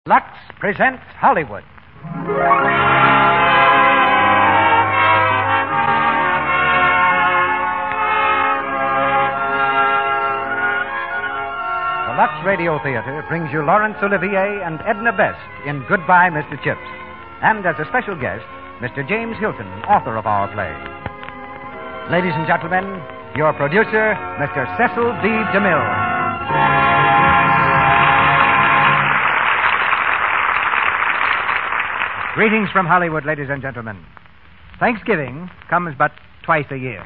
Lux presents Hollywood. The Lux Radio Theater brings you Laurence Olivier and Edna Best in Goodbye, Mr. Chips. And as a special guest, Mr. James Hilton, author of our play. Ladies and gentlemen, your producer, Mr. Cecil B. DeMille. Greetings from Hollywood, ladies and gentlemen. Thanksgiving comes but twice a year.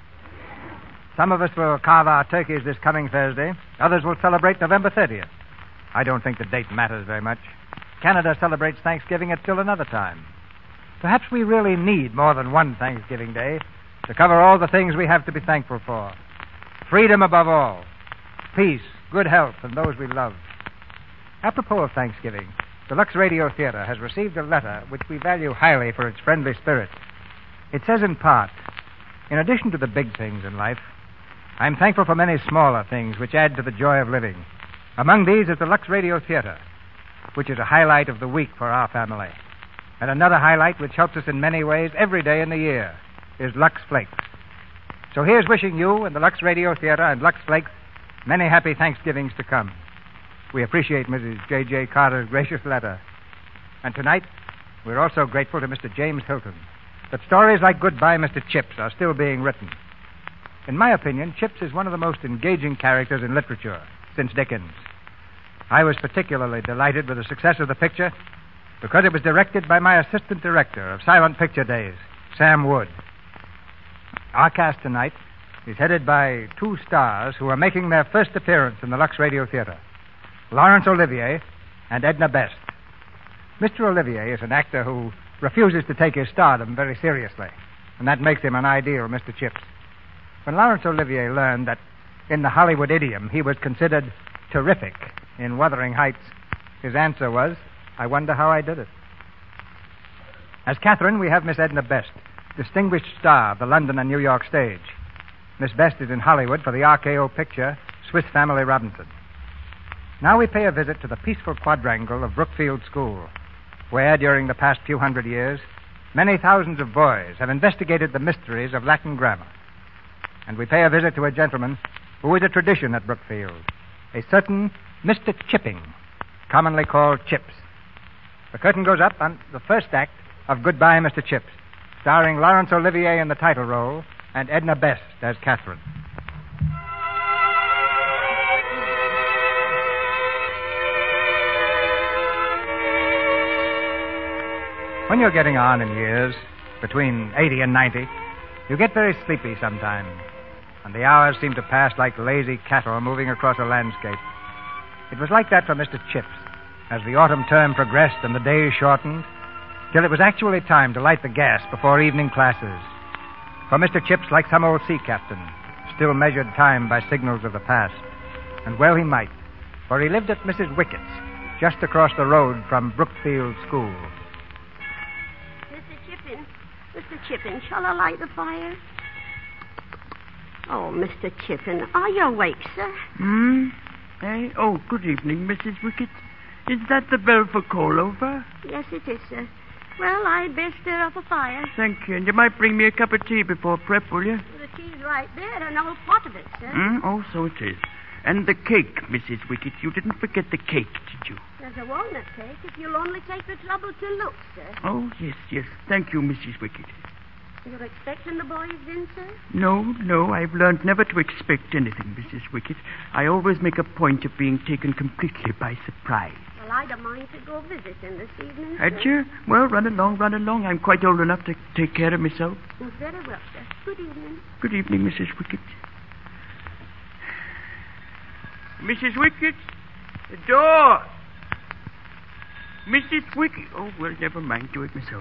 Some of us will carve our turkeys this coming Thursday. Others will celebrate November 30th. I don't think the date matters very much. Canada celebrates Thanksgiving at still another time. Perhaps we really need more than one Thanksgiving Day to cover all the things we have to be thankful for. Freedom above all. Peace, good health, and those we love. Apropos of Thanksgiving, the Lux Radio Theater has received a letter which we value highly for its friendly spirit. It says in part, in addition to the big things in life, I'm thankful for many smaller things which add to the joy of living. Among these is the Lux Radio Theater, which is a highlight of the week for our family. And another highlight which helps us in many ways every day in the year is Lux Flakes. So here's wishing you and the Lux Radio Theater and Lux Flakes many happy Thanksgivings to come. We appreciate Mrs. J.J. Carter's gracious letter. And tonight, we're also grateful to Mr. James Hilton that stories like Goodbye, Mr. Chips are still being written. In my opinion, Chips is one of the most engaging characters in literature since Dickens. I was particularly delighted with the success of the picture because it was directed by my assistant director of Silent Picture Days, Sam Wood. Our cast tonight is headed by two stars who are making their first appearance in the Lux Radio Theater, Laurence Olivier and Edna Best. Mr. Olivier is an actor who refuses to take his stardom very seriously, and that makes him an ideal Mr. Chips. When Laurence Olivier learned that in the Hollywood idiom he was considered terrific in Wuthering Heights, his answer was, I wonder how I did it. As Catherine, we have Miss Edna Best, distinguished star of the London and New York stage. Miss Best is in Hollywood for the RKO picture Swiss Family Robinson. Now we pay a visit to the peaceful quadrangle of Brookfield School, where, during the past few hundred years, many thousands of boys have investigated the mysteries of Latin grammar. And we pay a visit to a gentleman who is a tradition at Brookfield, a certain Mr. Chipping, commonly called Chips. The curtain goes up on the first act of Goodbye, Mr. Chips, starring Laurence Olivier in the title role and Edna Best as Catherine. When you're getting on in years, between 80 and 90, you get very sleepy sometimes, and the hours seem to pass like lazy cattle moving across a landscape. It was like that for Mr. Chips, as the autumn term progressed and the days shortened, till it was actually time to light the gas before evening classes. For Mr. Chips, like some old sea captain, still measured time by signals of the past. And well he might, for he lived at Mrs. Wickett's, just across the road from Brookfield School. Mr. Chippin, shall I light the fire? Oh, Mr. Chippin, are you awake, sir? Eh? Oh, good evening, Mrs. Wickett. Is that the bell for call over? Yes, it is, sir. Well, I'd best stir up a fire. Thank you. And you might bring me a cup of tea before prep, will you? The tea's right there, an old pot of it, sir. Oh, so it is. And the cake, Mrs. Wickett. You didn't forget the cake, did you? There's a walnut cake if you'll only take the trouble to look, sir. Oh, yes. Thank you, Mrs. Wickett. You're expecting the boys in, sir? No. I've learned never to expect anything, Mrs. Wickett. I always make a point of being taken completely by surprise. Well, I'd a mind to go visiting this evening, Had sir. you? Well, run along. I'm quite old enough to take care of myself. Very well, sir. Good evening. Good evening, Mrs. Wickett. Mrs. Wickett, the door. Mrs. Wickett. Oh, well, never mind. Do it myself.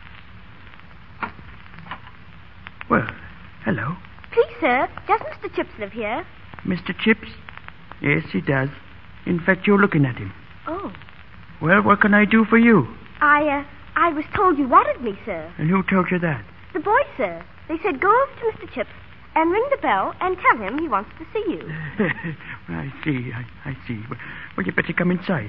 Well, hello. Please, sir, does Mr. Chips live here? Mr. Chips? Yes, he does. In fact, you're looking at him. Oh. Well, what can I do for you? I was told you wanted me, sir. And who told you that? The boys, sir. They said go over to Mr. Chips and ring the bell and tell him he wants to see you. I see. Well, you better come inside.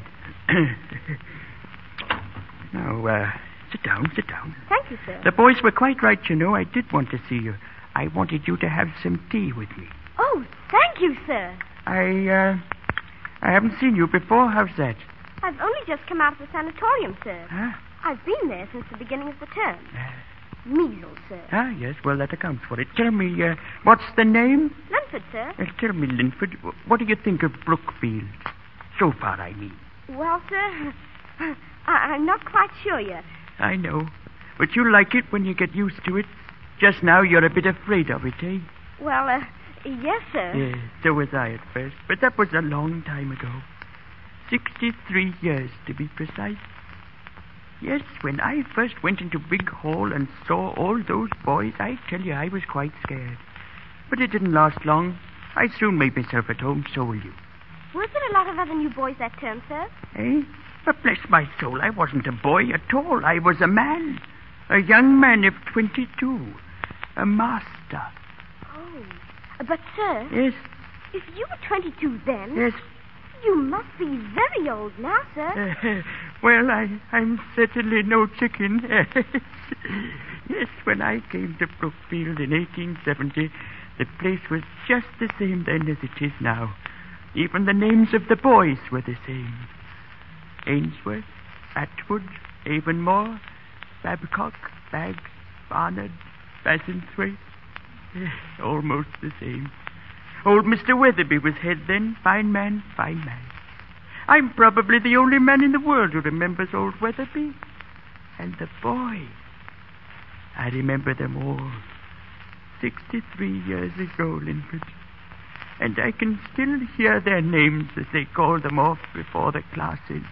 Now, sit down. Thank you, sir. The boys were quite right, you know. I did want to see you. I wanted you to have some tea with me. Oh, thank you, sir. I haven't seen you before. How's that? I've only just come out of the sanatorium, sir. Huh? I've been there since the beginning of the term. Measles, sir. Yes, well, that accounts for it. Tell me, what's the name? Linford, sir. Tell me, Linford, what do you think of Brookfield? So far, I mean. Well, sir, I'm not quite sure yet. I know. But you'll like it when you get used to it. Just now, you're a bit afraid of it, eh? Well, yes, sir. Yes, so was I at first. But that was a long time ago. 63 years, to be precise. Yes, when I first went into Big Hall and saw all those boys, I tell you, I was quite scared. But it didn't last long. I soon made myself at home, so will you. Were there a lot of other new boys that term, sir? Eh? But bless my soul, I wasn't a boy at all. I was a man. A young man of 22. A master. Oh. But, sir... Yes? If you were 22 then... Yes? You must be very old now, sir. Well, I'm certainly no chicken. Yes, when I came to Brookfield in 1870, the place was just the same then as it is now. Even the names of the boys were the same. Ainsworth, Atwood, Avonmore, Babcock, Baggs, Barnard, Bassenthwaite. Almost the same. Old Mr. Weatherby was head then. Fine man. I'm probably the only man in the world who remembers old Weatherby. And the boys. I remember them all. 63 years ago, Linford. And I can still hear their names as they call them off before the classes.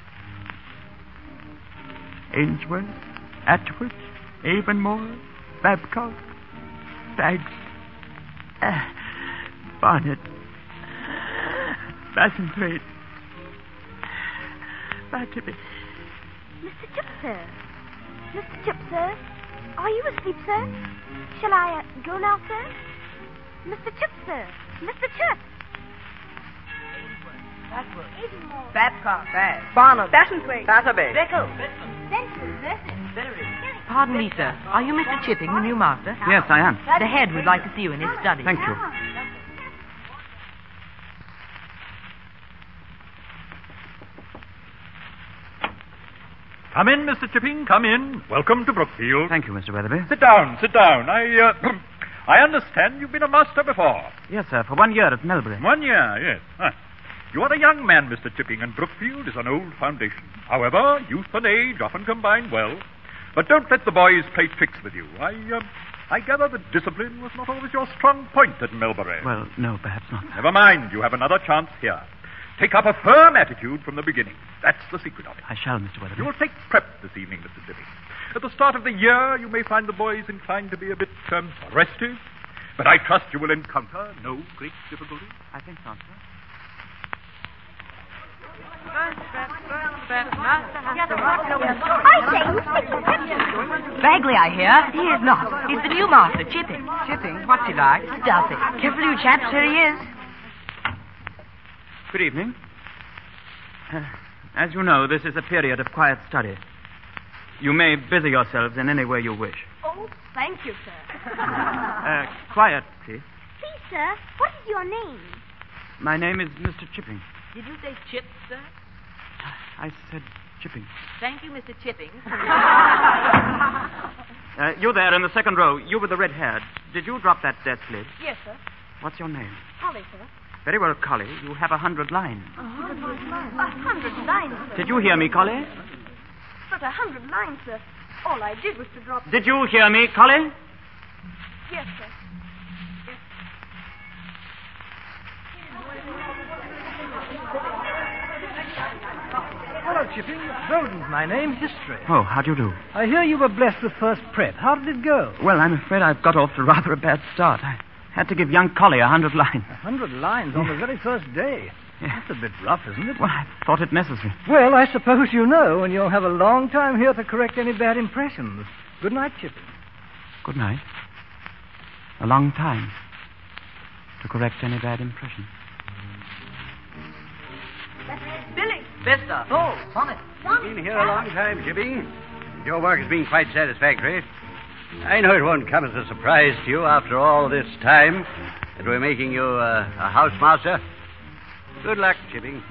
Ainsworth, Atwood, Avonmore, Babcock, Baggs, Barnard, Bassenthwaite, Batterby. Mr. Chip, sir. Mr. Chip, sir. Are you asleep, sir? Shall I go now, sir? Mr. Chip, sir. Mr. Chip. Atwood, Avonmore. Babcock, Baggs, Barnard. Bassenthwaite, Batterby, Bickle. Pardon me, sir. Are you Mr. Chipping, the new master? Yes, I am. The head would like to see you in his study. Thank you. Come in, Mr. Chipping, come in. Welcome to Brookfield. Thank you, Mr. Weatherby. Sit down. I understand you've been a master before. Yes, sir, for 1 year at Melbury. 1 year, yes. You are a young man, Mr. Chipping, and Brookfield is an old foundation. However, youth and age often combine well. But don't let the boys play tricks with you. I gather that discipline was not always your strong point at Melbury. Well, no, perhaps not. Never mind. You have another chance here. Take up a firm attitude from the beginning. That's the secret of it. I shall, Mr. Weatherby. You will take prep this evening, Mr. Chipping. At the start of the year, you may find the boys inclined to be a bit restive, but I trust you will encounter no great difficulty. I think not, sir. I say, Mr. Chip. Bagley, I hear. He is not. He's the new master, Chipping. Chipping? What's he like? Stuffy. Careful, you chaps. Here he is. Good evening. As you know, this is a period of quiet study. You may busy yourselves in any way you wish. Oh, thank you, sir. Quiet, please. Please, sir, what is your name? My name is Mr. Chipping. Did you say Chip, sir? I said Chipping. Thank you, Mr. Chipping. You there in the second row, you with the red hair. Did you drop that desk lid? Yes, sir. What's your name? Holly, sir. Very well, Collie. You have 100 lines. 100 lines, sir. Did you hear me, Collie? But 100 lines, sir. All I did was to drop... Did you hear me, Collie? Yes, sir. Hello, Chipping. Bowden's my name. History. Oh, how do you do? I hear you were blessed with first prep. How did it go? Well, I'm afraid I've got off to rather a bad start. I had to give young Collie 100 lines. 100 lines on the very first day. That's a bit rough, isn't it? Well, I thought it necessary. Well, I suppose you know, and you'll have a long time here to correct any bad impressions. Good night, Chipping. Good night. A long time to correct any bad impression. Billy! Vista. Oh, Sonnet. You've been here a long time, Chipping. Your work has been quite satisfactory. I know it won't come as a surprise to you after all this time that we're making you a housemaster. Good luck, Chipping.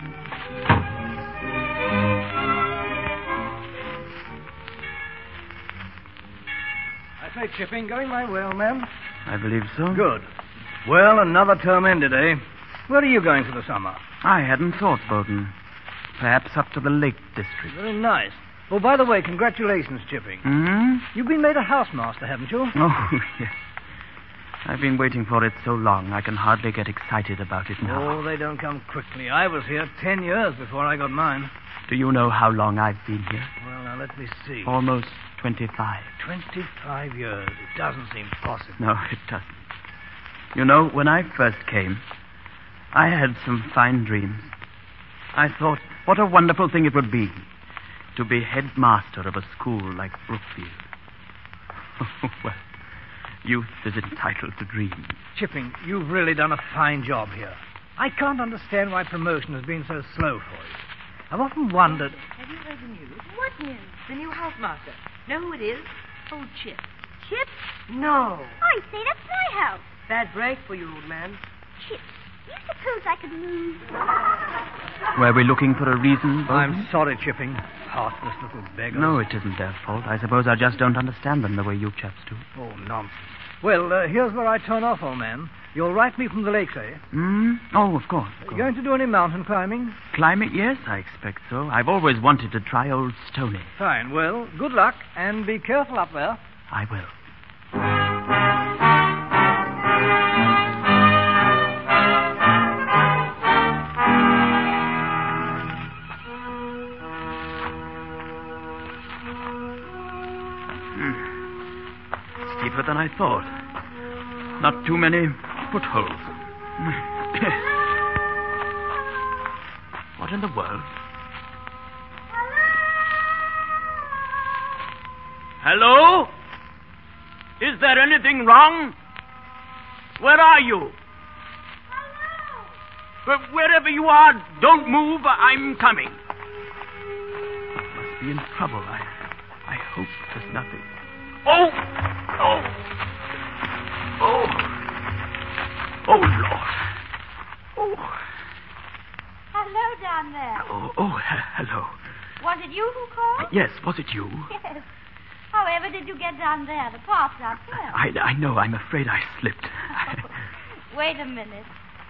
I say, Chipping, going my way, old man? I believe so. Good. Well, another term ended, eh? Where are you going for the summer? I hadn't thought, Bowden. Perhaps up to the Lake District. Very nice. Oh, by the way, congratulations, Chipping. Hmm? You've been made a housemaster, haven't you? Oh, yes. I've been waiting for it so long, I can hardly get excited about it now. Oh, they don't come quickly. I was here 10 years before I got mine. Do you know how long I've been here? Well, now, let me see. Almost 25. 25 years. It doesn't seem possible. No, it doesn't. You know, when I first came, I had some fine dreams. I thought, what a wonderful thing it would be to be headmaster of a school like Brookfield. Well, youth is entitled to dream. Chipping, you've really done a fine job here. I can't understand why promotion has been so slow for you. I've often wondered... Have you heard the news? What news? The new housemaster. Know who it is? Old Chip. Chip? No. I say, that's my house. Bad break for you, old man. Chip, you suppose I could move? Were we looking for a reason, Bowden? I'm sorry, Chipping. Heartless little beggar. No, it isn't their fault. I suppose I just don't understand them the way you chaps do. Oh, nonsense. Well, here's where I turn off, old man. You'll write me from the lakes, eh? Hmm? Oh, of course. Of course. Going to do any mountain climbing? Climbing? Yes, I expect so. I've always wanted to try old Stony. Fine. Well, good luck, and be careful up there. I will. Steeper than I thought. Not too many footholds. What in the world? Hello? Is there anything wrong? Where are you? Hello? Wherever you are, don't move. I'm coming. Must be in trouble. I hope there's nothing. Oh! Oh! Oh! Oh, Lord. Oh. Hello down there. Oh, hello. Was it you who called? Yes, was it you? Yes. However did you get down there? The path's not clear. I know. I'm afraid I slipped. Wait a minute.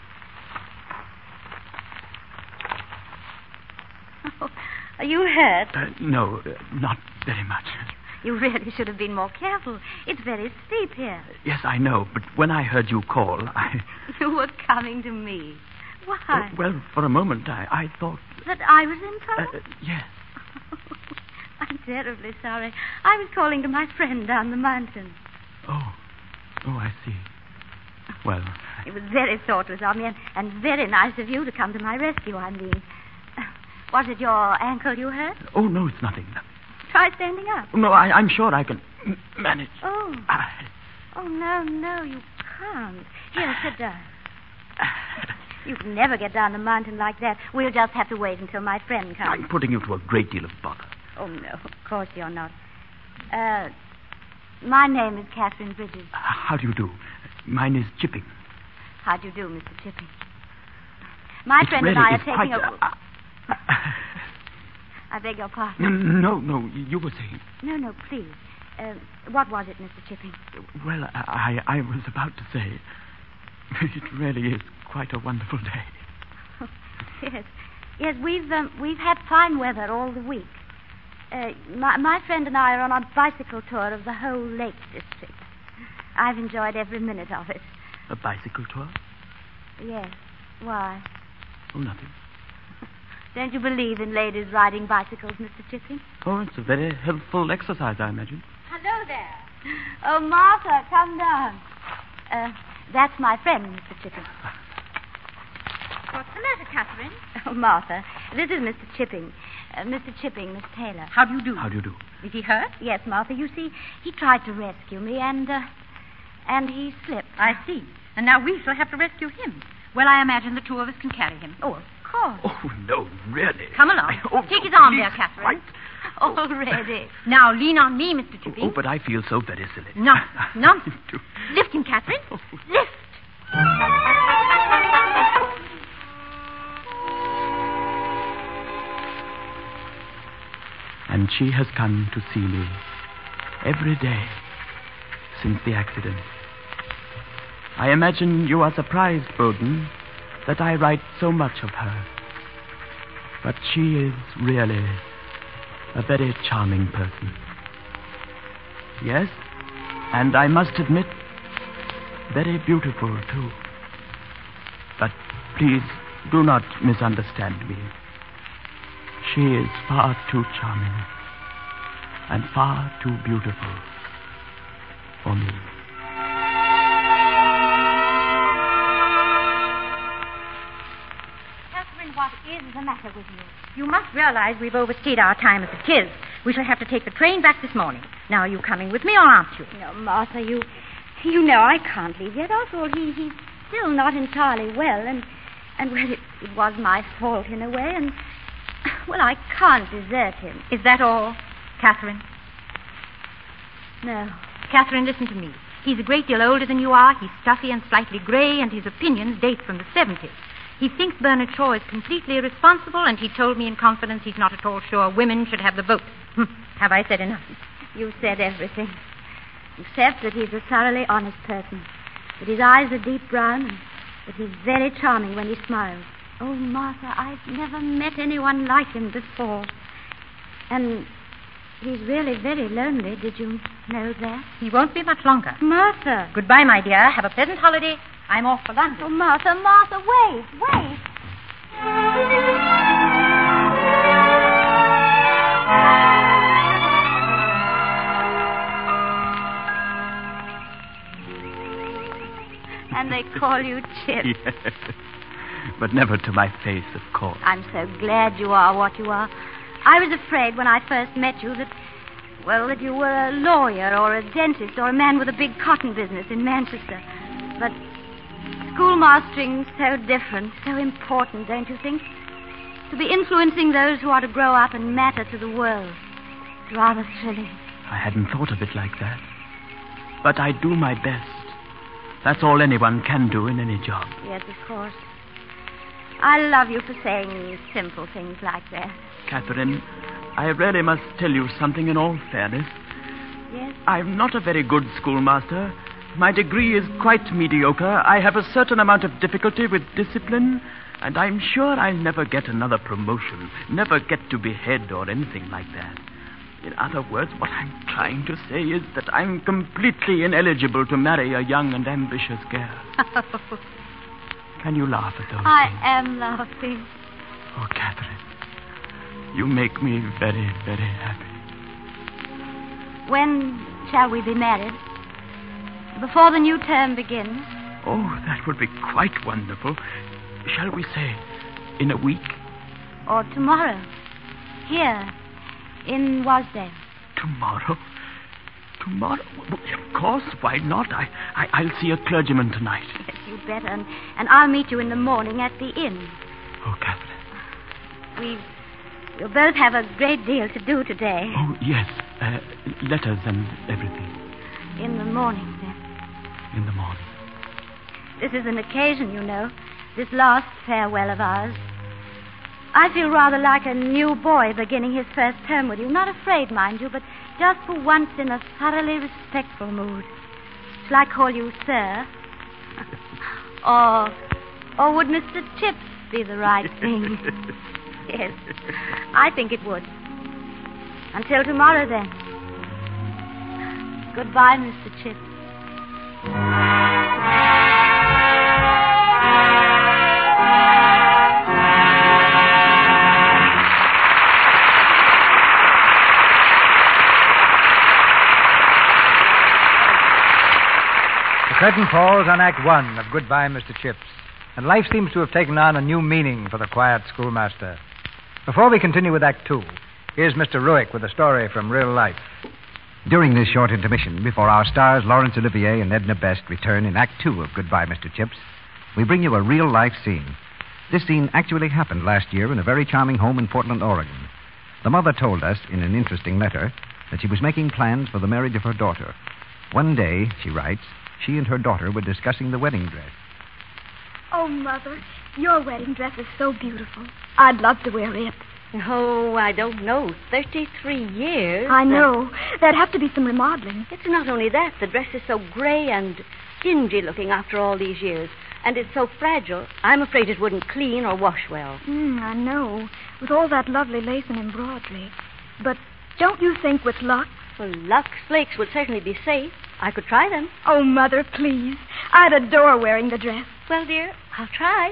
Are you hurt? No, not very much. You really should have been more careful. It's very steep here. Yes, I know, but when I heard you call, You were coming to me. Why? Well, for a moment, I thought... That I was in trouble? Yes. I'm terribly sorry. I was calling to my friend down the mountain. Oh, I see. Well... It was very thoughtless of me and very nice of you to come to my rescue, I mean. Was it your ankle you hurt? Oh, no, it's nothing. Try standing up. No, I'm sure I can manage. Oh. Oh, no, you can't. Here, sit down. You can never get down the mountain like that. We'll just have to wait until my friend comes. I'm putting you to a great deal of bother. Oh, no, of course you're not. My name is Catherine Bridges. How do you do? Mine is Chipping. How do you do, Mr. Chipping? My friend really and I are is taking quite I beg your pardon. No, you were saying... No, please. What was it, Mr. Chipping? Well, I was about to say... It really is quite a wonderful day. Yes, we've had fine weather all the week. My friend and I are on a bicycle tour of the whole Lake District. I've enjoyed every minute of it. A bicycle tour? Yes. Why? Oh, nothing. Don't you believe in ladies riding bicycles, Mr. Chipping? Oh, it's a very helpful exercise, I imagine. Hello there. Oh, Martha, come down. That's my friend, Mr. Chipping. What's the matter, Catherine? Oh, Martha, this is Mr. Chipping. Mr. Chipping, Miss Taylor. How do you do? How do you do? Is he hurt? Yes, Martha. You see, he tried to rescue me, and he slipped. I see. And now we shall have to rescue him. Well, I imagine the two of us can carry him. Oh, of course. Oh, no, really. Come along. Take his arm there, Catherine. Right. Already. Now, lean on me, Mr. Chipping. Oh, but I feel so very silly. Nonsense. Lift him, Catherine. Lift. And she has come to see me every day since the accident. I imagine you are surprised, Bowden, that I write so much of her. But she is really a very charming person. Yes, and I must admit, very beautiful, too. But please do not misunderstand me. She is far too charming and far too beautiful for me. Catherine, what is the matter with you? You must realize we've overstayed our time at the Kiz. We shall have to take the train back this morning. Now, are you coming with me or aren't you? No, Martha, you know I can't leave yet. After all, he's still not entirely well, and well, it was my fault in a way, and, well, I can't desert him. Is that all, Catherine? No. Catherine, listen to me. He's a great deal older than you are. He's stuffy and slightly grey, and his opinions date from the 70s. He thinks Bernard Shaw is completely irresponsible, and he told me in confidence he's not at all sure women should have the vote. Have I said enough? You've said everything. Except that he's a thoroughly honest person. That his eyes are deep brown, and that he's very charming when he smiles. Oh, Martha, I've never met anyone like him before. And he's really very lonely. Did you know that? He won't be much longer. Martha. Goodbye, my dear. Have a pleasant holiday. I'm off for London. Oh, Martha, wait. And they call you Chip. Yes. But never to my face, of course. I'm so glad you are what you are. I was afraid when I first met you that you were a lawyer or a dentist or a man with a big cotton business in Manchester. But schoolmastering's so different, so important, don't you think? To be influencing those who are to grow up and matter to the world. It's rather thrilling. I hadn't thought of it like that. But I do my best. That's all anyone can do in any job. Yes, of course. I love you for saying simple things like that. Catherine, I really must tell you something in all fairness. Yes? I'm not a very good schoolmaster. My degree is quite mediocre. I have a certain amount of difficulty with discipline, and I'm sure I'll never get another promotion, never get to be head or anything like that. In other words, what I'm trying to say is that I'm completely ineligible to marry a young and ambitious girl. Can you laugh at those I things? am laughing. Oh, Catherine, you make me very, very happy. When shall we be married? Before the new term begins? Oh, that would be quite wonderful. Shall we say in a week? Or tomorrow? Here, in Wasdale. Tomorrow? Tomorrow? Well, of course, why not? I'll see a clergyman tonight. Yes, you'd better. And I'll meet you in the morning at the inn. Oh, Catherine. We'll both have a great deal to do today. Oh, yes. Letters and everything. In the morning, then. In the morning. This is an occasion, you know. This last farewell of ours. I feel rather like a new boy beginning his first term with you. Not afraid, mind you, but just for once in a thoroughly respectful mood. Shall I call you Sir? or would Mr. Chips be the right thing? Yes, I think it would. Until tomorrow, then. Goodbye, Mr. Chips. The curtain falls on Act 1 of Goodbye, Mr. Chips, and life seems to have taken on a new meaning for the quiet schoolmaster. Before we continue with Act 2, here's Mr. Ruick with a story from real life. During this short intermission, before our stars Laurence Olivier and Edna Best return in Act 2 of Goodbye, Mr. Chips, we bring you a real-life scene. This scene actually happened last year in a very charming home in Portland, Oregon. The mother told us in an interesting letter that she was making plans for the marriage of her daughter. One day, she writes, she and her daughter were discussing the wedding dress. Oh, Mother, your wedding dress is so beautiful. I'd love to wear it. Oh, I don't know. 33 years. I know. There'd have to be some remodeling. It's not only that. The dress is so gray and dingy looking after all these years. And it's so fragile, I'm afraid it wouldn't clean or wash well. I know. With all that lovely lace and embroidery. But don't you think with Lux? Well, Lux flakes would certainly be safe. I could try them. Oh, Mother, please. I'd adore wearing the dress. Well, dear, I'll try.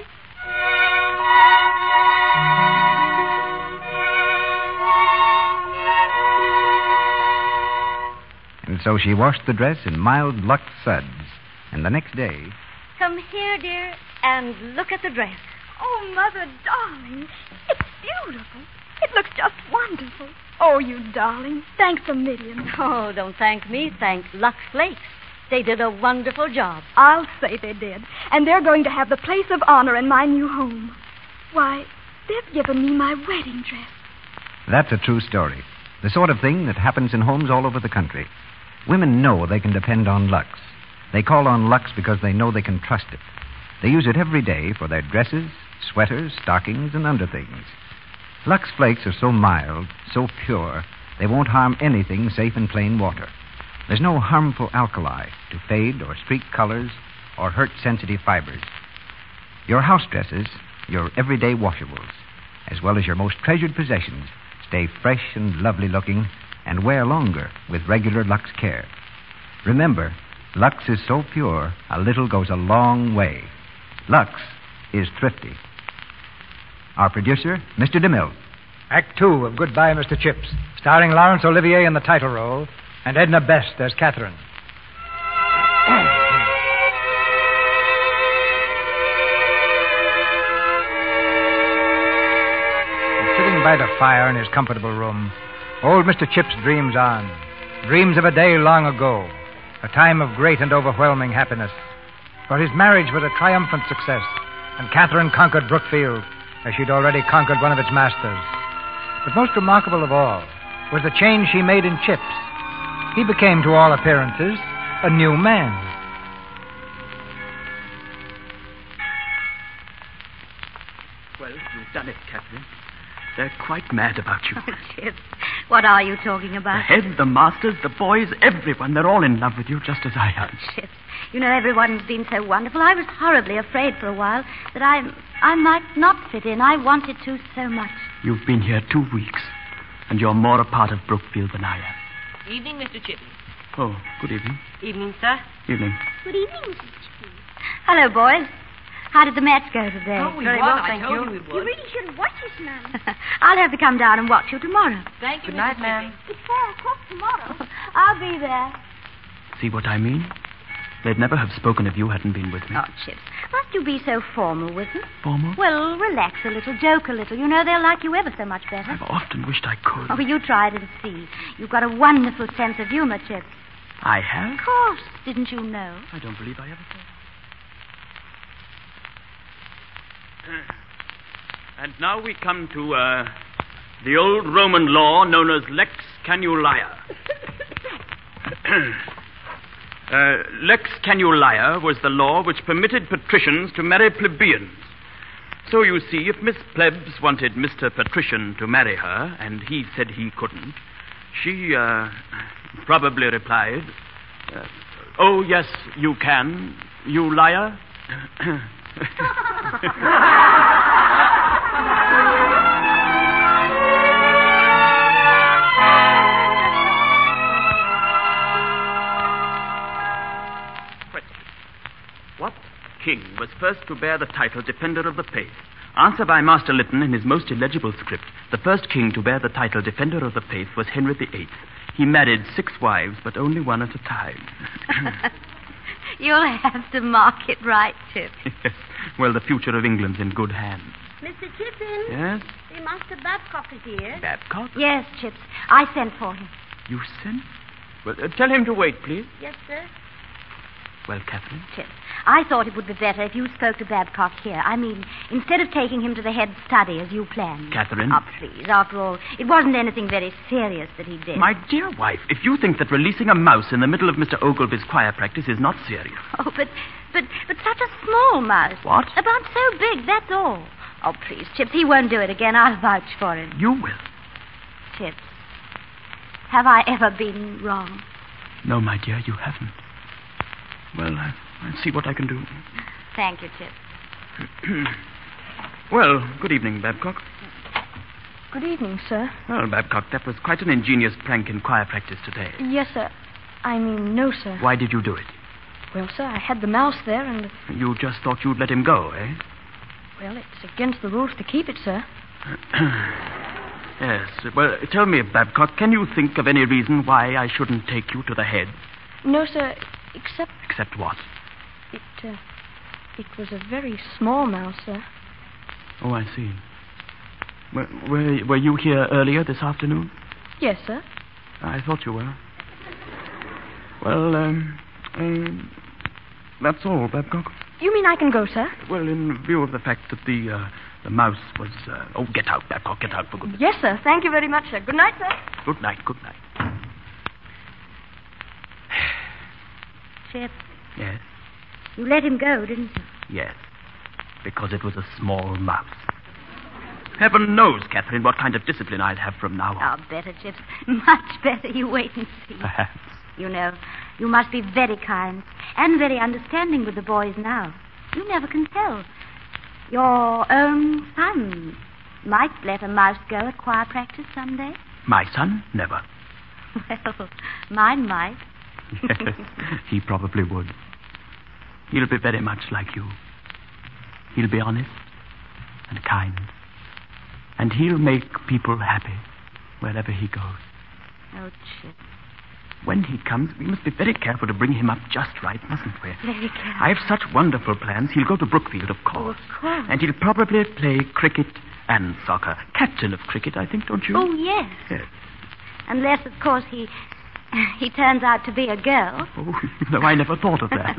And so she washed the dress in mild Lux suds. And the next day... Come here, dear, and look at the dress. Oh, Mother, darling, it's beautiful. It looks just wonderful. Oh, you darling, thanks a million. Oh, don't thank me. Thank Lux Flakes. They did a wonderful job. I'll say they did. And they're going to have the place of honor in my new home. Why, they've given me my wedding dress. That's a true story. The sort of thing that happens in homes all over the country. Women know they can depend on Lux. They call on Lux because they know they can trust it. They use it every day for their dresses, sweaters, stockings, and underthings. Lux Flakes are so mild, so pure, they won't harm anything safe in plain water. There's no harmful alkali to fade or streak colors or hurt sensitive fibers. Your house dresses, your everyday washables, as well as your most treasured possessions, stay fresh and lovely looking and wear longer with regular Lux care. Remember, Lux is so pure, a little goes a long way. Lux is thrifty. Our producer, Mr. DeMille. Act 2 of Goodbye, Mr. Chips, starring Laurence Olivier in the title role and Edna Best as Catherine. Sitting by the fire in his comfortable room, old Mr. Chips dreams on. Dreams of a day long ago, a time of great and overwhelming happiness. For his marriage was a triumphant success, and Catherine conquered Brookfield as she'd already conquered one of its masters. But most remarkable of all was the change she made in Chips. He became, to all appearances, a new man. Well, you've done it, Catherine. They're quite mad about you. Oh, Chips, what are you talking about? The head, the masters, the boys, everyone. They're all in love with you, just as I am. Chips, you know, everyone's been so wonderful. I was horribly afraid for a while that I might not fit in. I wanted to so much. You've been here 2 weeks, and you're more a part of Brookfield than I am. Evening, Mr. Chippy. Oh, good evening. Evening, sir. Evening. Good evening, Mrs. Chippy. Hello, boys. How did the match go today? Oh, we Very won. well, I thank told you. you we You would. really should watch us now. I'll have to come down and watch you tomorrow. Thank you, Good night, Mr. ma'am. It's 4 o'clock tomorrow. I'll be there. See what I mean? They'd never have spoken if you hadn't been with me. Oh, Chips, must you be so formal with them? Formal? Well, relax a little, joke a little. You know they'll like you ever so much better. I've often wished I could. Oh, you try it and see. You've got a wonderful sense of humor, Chips. I have? Of course. Didn't you know? I don't believe I ever thought. And now we come to the old Roman law known as Lex Canulia. Lex Canulia was the law which permitted patricians to marry plebeians. So you see, if Miss Plebs wanted Mr. Patrician to marry her, and he said he couldn't, she probably replied, oh, yes, you can, you liar. What king was first to bear the title Defender of the Faith? Answer by Master Lytton in his most illegible script. The first king to bear the title Defender of the Faith was Henry VIII. He married 6 wives, but only one at a time. You'll have to mark it right, Chips. Yes. Well, the future of England's in good hands. Mr. Chippin. Yes? The Master Babcock is here. Babcock? Yes, Chips. I sent for him. You sent? Well, tell him to wait, please. Yes, sir. Well, Catherine? Chip, I thought it would be better if you spoke to Babcock here. I mean, instead of taking him to the head study as you planned. Catherine? Oh, please. After all, it wasn't anything very serious that he did. My dear wife, if you think that releasing a mouse in the middle of Mr. Ogilvy's choir practice is not serious... Oh, but such a small mouse. What? About so big, that's all. Oh, please, Chips, he won't do it again. I'll vouch for him. You will. Chips, have I ever been wrong? No, my dear, you haven't. Well, I'll see what I can do. Thank you, Chips. Well, good evening, Babcock. Good evening, sir. Well, Babcock, that was quite an ingenious prank in choir practice today. Yes, sir. I mean, no, sir. Why did you do it? Well, sir, I had the mouse there and... You just thought you'd let him go, eh? Well, it's against the rules to keep it, sir. Yes. Well, tell me, Babcock, can you think of any reason why I shouldn't take you to the head? No, sir, except... Except what? It was a very small mouse, sir. Oh, I see. Were you here earlier this afternoon? Yes, sir. I thought you were. Well, that's all, Babcock. You mean I can go, sir? Well, in view of the fact that the mouse was... Oh, get out, Babcock, get out for goodness. Yes, sir. Thank you very much, sir. Good night, sir. Good night, good night. Chip. Yes? You let him go, didn't you? Yes, because it was a small mouse. Heaven knows, Catherine, what kind of discipline I'll have from now on. Oh, better, Chips. Much better. You wait and see. Perhaps. You know, you must be very kind and very understanding with the boys now. You never can tell. Your own son might let a mouse go at choir practice someday. My son? Never. Well, mine might. Yes, he probably would. He'll be very much like you. He'll be honest and kind. And he'll make people happy wherever he goes. Oh, Chip. When he comes, we must be very careful to bring him up just right, mustn't we? Very careful. I have such wonderful plans. He'll go to Brookfield, of course. Oh, of course. And he'll probably play cricket and soccer. Captain of cricket, I think, don't you? Oh, yes. Yes. Unless, of course, he turns out to be a girl. Oh, no, I never thought of that.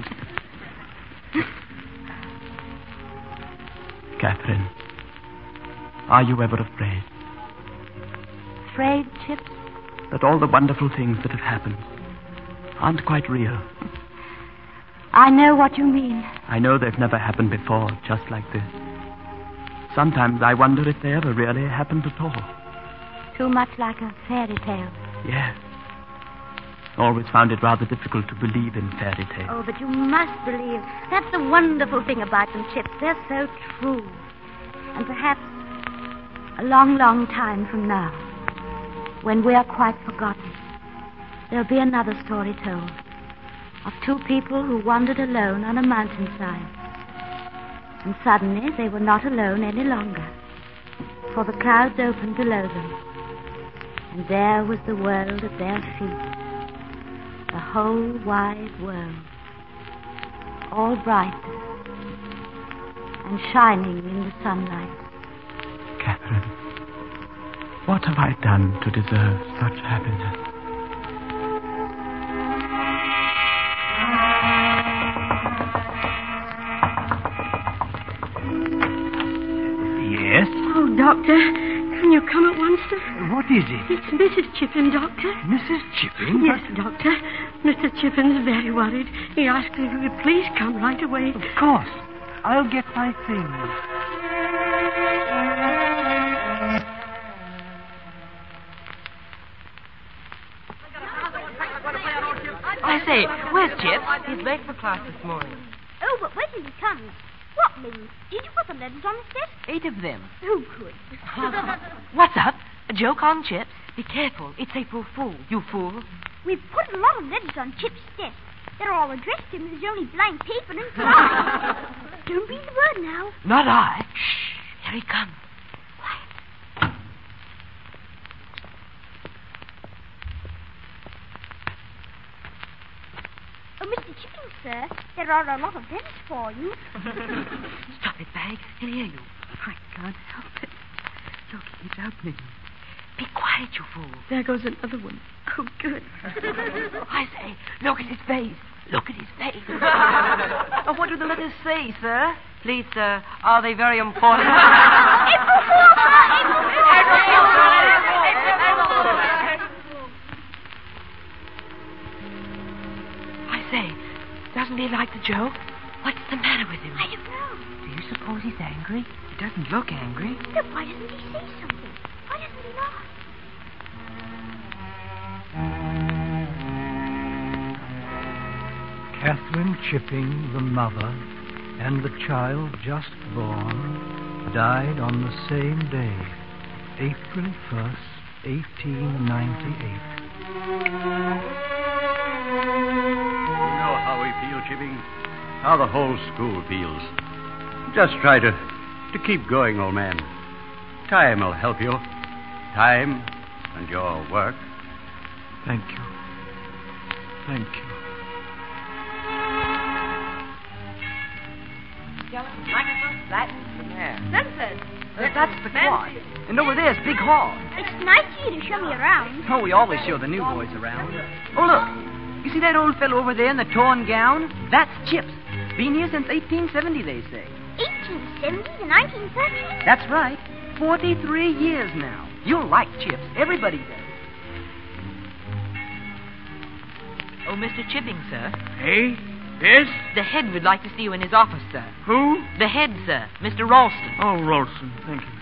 Catherine, are you ever afraid? Afraid, Chip? That all the wonderful things that have happened aren't quite real. I know what you mean. I know they've never happened before, just like this. Sometimes I wonder if they ever really happened at all. Too much like a fairy tale. Yes. Always found it rather difficult to believe in fairy tales. Oh, but you must believe. That's the wonderful thing about them, Chip. They're so true. And perhaps a long, long time from now, when we're quite forgotten, there'll be another story told of two people who wandered alone on a mountainside. And suddenly they were not alone any longer, for the clouds opened below them. And there was the world at their feet. The whole wide world, all bright and shining in the sunlight. Catherine, what have I done to deserve such happiness? Yes? Oh, Doctor, can you come at once, sir? What is it? It's Mrs. Chippin, Doctor. Mrs. Chippin? Yes, Doctor. Mr. Chippin's very worried. He asked if you would please come right away. Of course. I'll get my things. I say, where's Chip? He's late for class this morning. Oh, but when did he come? What letters? Did you put the letters on the desk? 8 of them. Who could? What's up? A joke on Chip? Be careful. It's April Fool. You fool. We've put a lot of letters on Chip's desk. They're all addressed to him. There's only blank paper inside. Don't breathe a word now. Not I. Shh. Here he comes. Oh, Mr. Chipping, sir, there are a lot of letters for you. Stop it, Bag. He'll hear you. I can't help it. Look, he's opening. Be quiet, you fool. There goes another one. Oh, good. I say, look at his face. Look at his face. Oh, what do the letters say, sir? Please, sir, are they very important? I say, doesn't he like the joke? What's the matter with him? I don't know. Do you suppose he's angry? He doesn't look angry. Then why doesn't he say something? Why doesn't he laugh? Catherine Chipping, the mother, and the child just born, died on the same day, April 1st, 1898. You know how we feel, Chipping. How the whole school feels. Just try to keep going, old man. Time will help you. Time and your work. Thank you. Thank you. Sensors. That's the quad. And over there's Big Hall. It's nice of you to show me around. Oh, we always show the new boys around. Oh, look. You see that old fellow over there in the torn gown? That's Chips. Been here since 1870, they say. 1870 to 1913? That's right. 43 years now. You'll like Chips. Everybody does. Oh, Mr. Chipping, sir. Hey? Yes? The head would like to see you in his office, sir. Who? The head, sir. Mr. Ralston. Oh, Ralston. Thank you.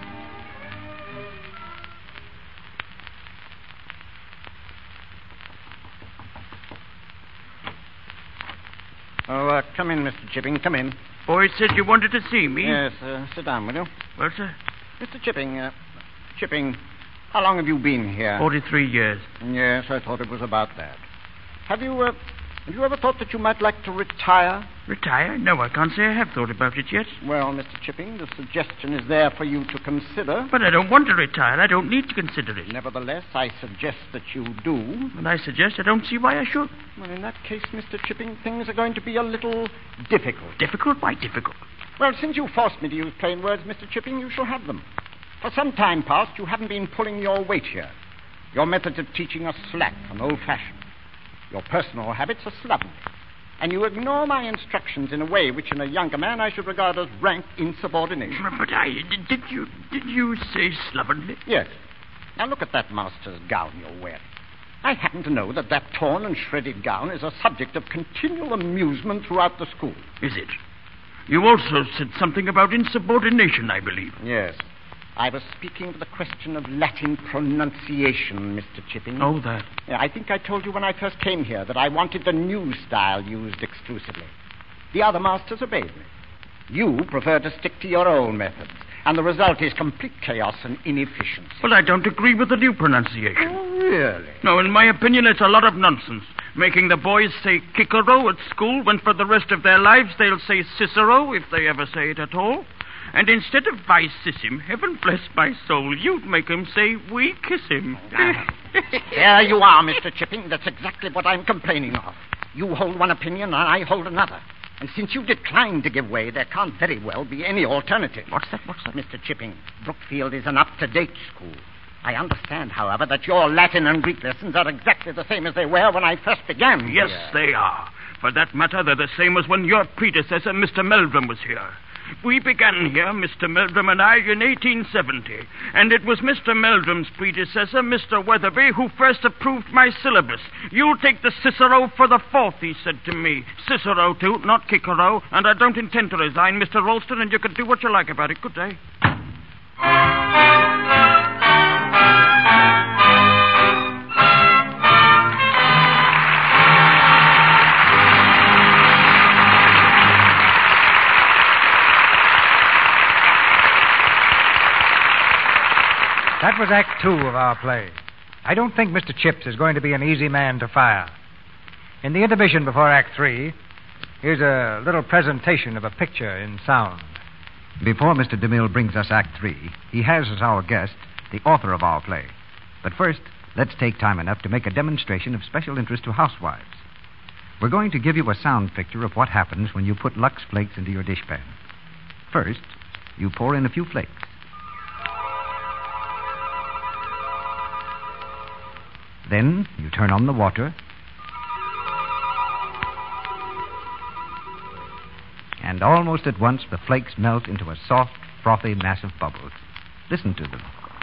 Oh, come in, Mr. Chipping. Come in. Boy said you wanted to see me. Yes, sit down, will you? Well, sir? Mr. Chipping, Chipping, how long have you been here? 43 years. Yes, I thought it was about that. Have you ever thought that you might like to retire? Retire? No, I can't say I have thought about it yet. Well, Mr. Chipping, the suggestion is there for you to consider. But I don't want to retire. I don't need to consider it. Nevertheless, I suggest that you do. And I suggest I don't see why I should. Well, in that case, Mr. Chipping, things are going to be a little difficult. Difficult? Why difficult? Well, since you forced me to use plain words, Mr. Chipping, you shall have them. For some time past, you haven't been pulling your weight here. Your methods of teaching are slack and old-fashioned. Your personal habits are slovenly. And you ignore my instructions in a way which in a younger man I should regard as rank insubordination. But did you say slovenly? Yes. Now look at that master's gown you're wearing. I happen to know that torn and shredded gown is a subject of continual amusement throughout the school. Is it? You also said something about insubordination, I believe. Yes. I was speaking of the question of Latin pronunciation, Mr. Chipping. Oh, that. Yeah, I think I told you when I first came here that I wanted the new style used exclusively. The other masters obeyed me. You prefer to stick to your own methods, and the result is complete chaos and inefficiency. Well, I don't agree with the new pronunciation. Oh, really? No, in my opinion, it's a lot of nonsense. Making the boys say Kikero at school when for the rest of their lives they'll say Cicero, if they ever say it at all. And instead of vice him, heaven bless my soul, you'd make him say, we kiss him. There you are, Mr. Chipping. That's exactly what I'm complaining of. You hold one opinion and I hold another. And since you decline to give way, there can't very well be any alternative. What's that? Mr. Chipping, Brookfield is an up-to-date school. I understand, however, that your Latin and Greek lessons are exactly the same as they were when I first began. Yes, they are. For that matter, they're the same as when your predecessor, Mr. Meldrum, was here. We began here, Mr. Meldrum and I, in 1870, and it was Mr. Meldrum's predecessor, Mr. Weatherby, who first approved my syllabus. You'll take the Cicero for the fourth, he said to me. Cicero, too, not Kikero, and I don't intend to resign, Mr. Ralston, and you can do what you like about it. Good day. That was Act 2 of our play. I don't think Mr. Chips is going to be an easy man to fire. In the intermission before Act 3, here's a little presentation of a picture in sound. Before Mr. DeMille brings us Act 3, he has as our guest the author of our play. But first, let's take time enough to make a demonstration of special interest to housewives. We're going to give you a sound picture of what happens when you put Lux Flakes into your dishpan. First, you pour in a few flakes. Then you turn on the water. And almost at once the flakes melt into a soft, frothy mass of bubbles. Listen to them.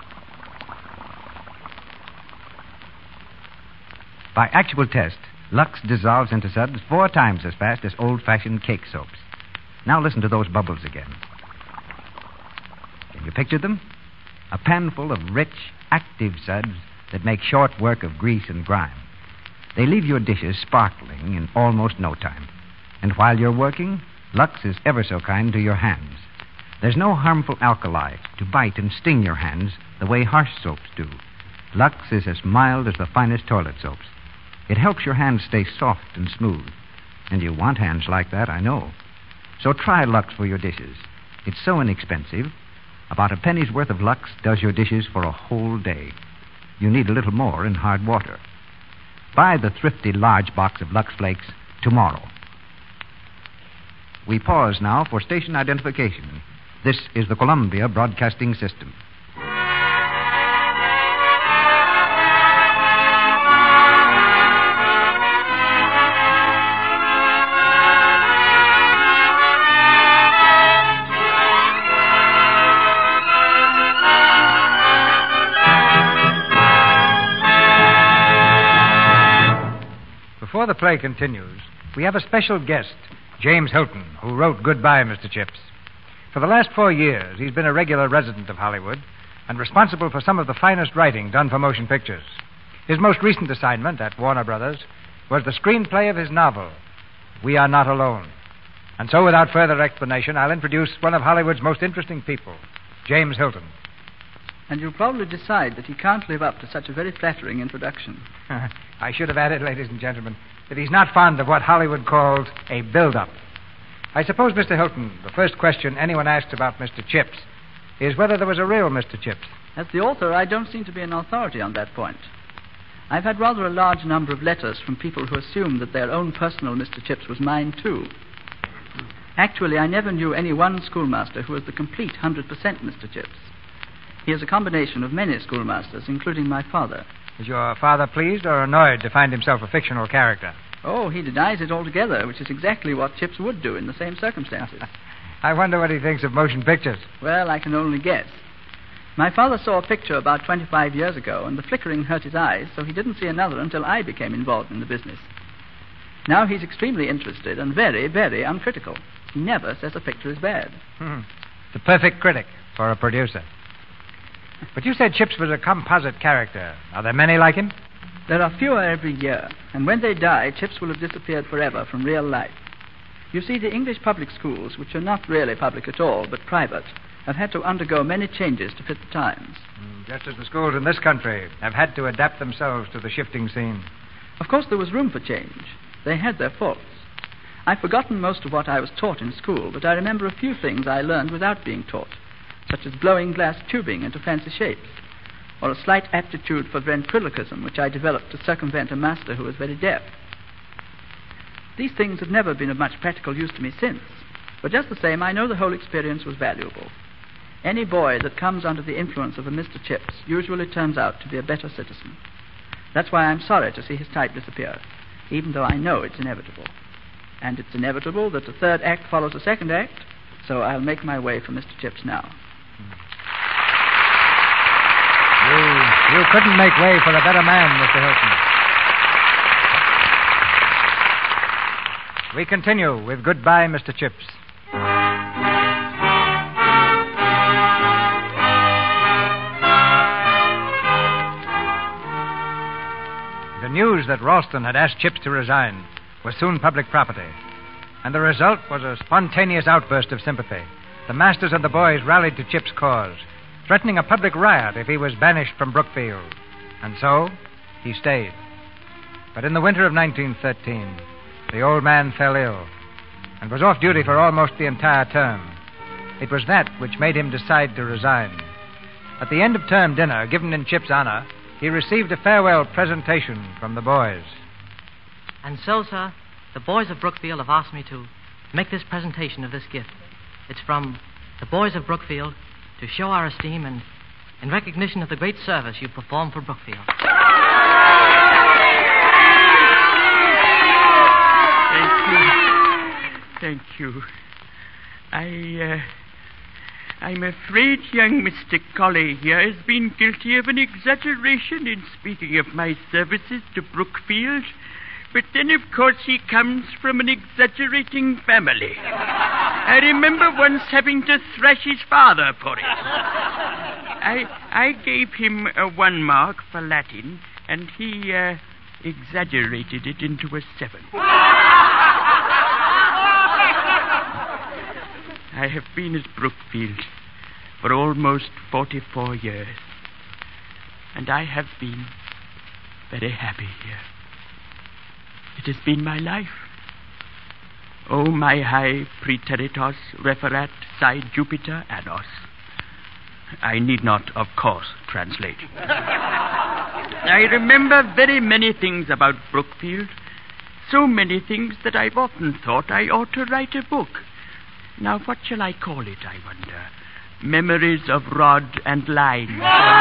By actual test, Lux dissolves into suds 4 times as fast as old-fashioned cake soaps. Now listen to those bubbles again. Can you picture them? A panful of rich, active suds that make short work of grease and grime. They leave your dishes sparkling in almost no time. And while you're working, Lux is ever so kind to your hands. There's no harmful alkali to bite and sting your hands the way harsh soaps do. Lux is as mild as the finest toilet soaps. It helps your hands stay soft and smooth. And you want hands like that, I know. So try Lux for your dishes. It's so inexpensive. About a penny's worth of Lux does your dishes for a whole day. You need a little more in hard water. Buy the thrifty large box of Lux Flakes tomorrow. We pause now for station identification. This is the Columbia Broadcasting System. Before the play continues, we have a special guest, James Hilton, who wrote Goodbye, Mr. Chips. For the last 4 years, he's been a regular resident of Hollywood and responsible for some of the finest writing done for motion pictures. His most recent assignment at Warner Brothers was the screenplay of his novel, We Are Not Alone. And so, without further explanation, I'll introduce one of Hollywood's most interesting people, James Hilton. And you'll probably decide that he can't live up to such a very flattering introduction. I should have added, ladies and gentlemen, that he's not fond of what Hollywood calls a build-up. I suppose, Mr. Hilton, the first question anyone asks about Mr. Chips is whether there was a real Mr. Chips. As the author, I don't seem to be an authority on that point. I've had rather a large number of letters from people who assumed that their own personal Mr. Chips was mine, too. Actually, I never knew any one schoolmaster who was the complete 100% Mr. Chips. He is a combination of many schoolmasters, including my father. Is your father pleased or annoyed to find himself a fictional character? Oh, he denies it altogether, which is exactly what Chips would do in the same circumstances. I wonder what he thinks of motion pictures. Well, I can only guess. My father saw a picture about 25 years ago, and the flickering hurt his eyes, so he didn't see another until I became involved in the business. Now he's extremely interested and very, very uncritical. He never says a picture is bad. The perfect critic for a producer. But you said Chips was a composite character. Are there many like him? There are fewer every year, and when they die, Chips will have disappeared forever from real life. You see, the English public schools, which are not really public at all, but private, have had to undergo many changes to fit the times. Just as the schools in this country have had to adapt themselves to the shifting scene. Of course, there was room for change. They had their faults. I've forgotten most of what I was taught in school, but I remember a few things I learned without being taught, such as blowing glass tubing into fancy shapes, or a slight aptitude for ventriloquism, which I developed to circumvent a master who was very deaf. These things have never been of much practical use to me since, but just the same, I know the whole experience was valuable. Any boy that comes under the influence of a Mr. Chips usually turns out to be a better citizen. That's why I'm sorry to see his type disappear, even though I know it's inevitable. And it's inevitable that the third act follows the second act, so I'll make my way for Mr. Chips now. You couldn't make way for a better man, Mr. Hilton. We continue with Goodbye, Mr. Chips. The news that Ralston had asked Chips to resign was soon public property, and the result was a spontaneous outburst of sympathy. The masters and the boys rallied to Chips' cause, threatening a public riot if he was banished from Brookfield. And so, he stayed. But in the winter of 1913, the old man fell ill and was off duty for almost the entire term. It was that which made him decide to resign. At the end of term dinner, given in Chip's honor, he received a farewell presentation from the boys. And so, sir, the boys of Brookfield have asked me to make this presentation of this gift. It's from the boys of Brookfield to show our esteem and in recognition of the great service you've performed for Brookfield. Thank you. I'm afraid young Mr. Colley here has been guilty of an exaggeration in speaking of my services to Brookfield. But then, of course, he comes from an exaggerating family. I remember once having to thrash his father for it. I gave him a 1 mark for Latin, and he exaggerated it into a 7. I have been at Brookfield for almost 44 years, and I have been very happy here. It has been my life. O my high praeteritos referat si Jupiter annos. I need not, of course, translate. I remember very many things about Brookfield. So many things that I've often thought I ought to write a book. Now, what shall I call it, I wonder? Memories of Rod and Line.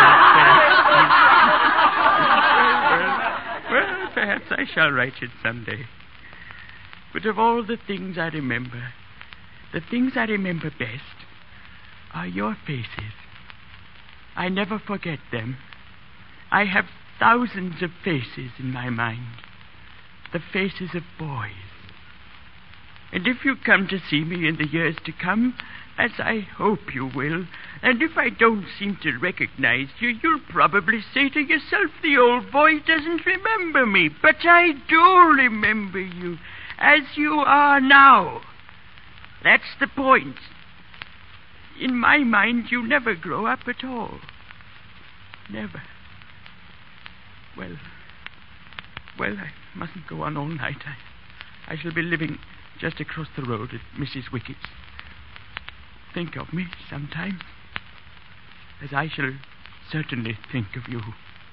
Well, perhaps I shall write it someday. But of all the things I remember, the things I remember best are your faces. I never forget them. I have thousands of faces in my mind. The faces of boys. And if you come to see me in the years to come, as I hope you will, and if I don't seem to recognize you, you'll probably say to yourself, the old boy doesn't remember me. But I do remember you, as you are now. That's the point. In my mind, you never grow up at all. Never. Well, I mustn't go on all night. I shall be living just across the road at Mrs. Wickett's. Think of me sometime, as I shall certainly think of you.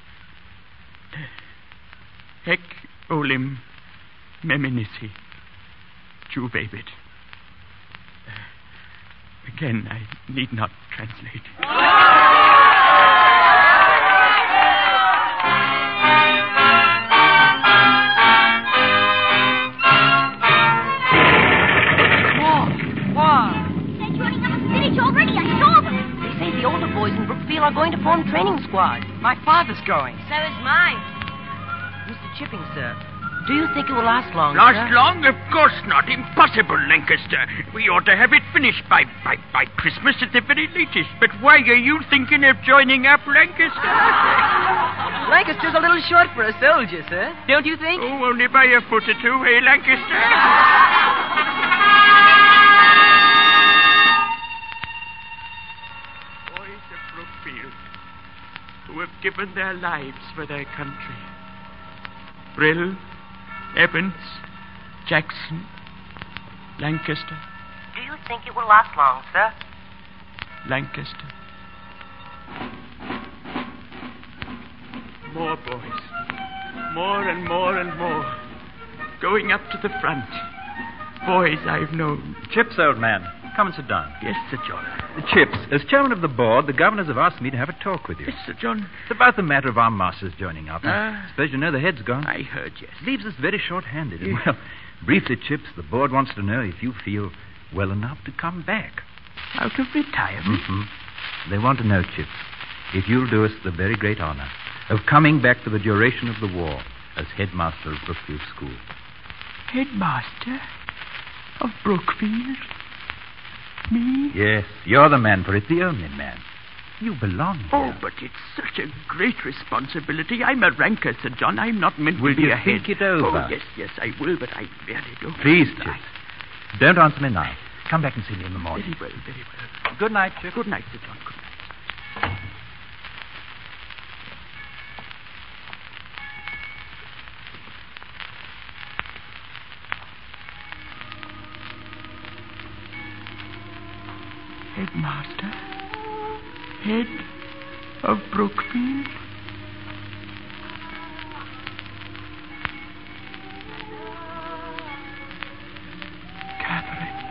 Hec olim meminisi juvabit. Again, I need not translate. Are going to form training squad. My father's going. So is mine. Mr. Chipping, sir, do you think it will last long, Last sir? long? Of course not. Impossible, Lancaster. We ought to have it finished by Christmas at the very latest. But why are you thinking of joining up, Lancaster? Lancaster's a little short for a soldier, sir. Don't you think? Oh, only by a foot or two, eh, Lancaster? Who have given their lives for their country. Brill, Evans, Jackson, Lancaster. Do you think it will last long, sir? Lancaster. More boys. More and more and more. Going up to the front. Boys I've known. Chips, old man. Come and sit down. Yes, Sir John. Chips, as chairman of the board, the governors have asked me to have a talk with you. Yes, Sir John. It's about the matter of our masters joining up. I suppose you know the head's gone. I heard, yes. Leaves us very short-handed. And, well, briefly, Chips, the board wants to know if you feel well enough to come back. Out of retirement? Mm-hmm. They want to know, Chips, if you'll do us the very great honor of coming back for the duration of the war as headmaster of Brookfield School. Headmaster of Brookfield? Me? Yes, you're the man for it, the only man. You belong here. Oh, but it's such a great responsibility. I'm a ranker, Sir John. I'm not meant to be a head. Will you think it over? Oh, yes, I will, but I really don't. Please, Chips. Don't answer me now. Come back and see me in the morning. Very well. Good night, Chips. Good night, Sir John. Good night. Headmaster? Head of Brookfield? Catherine.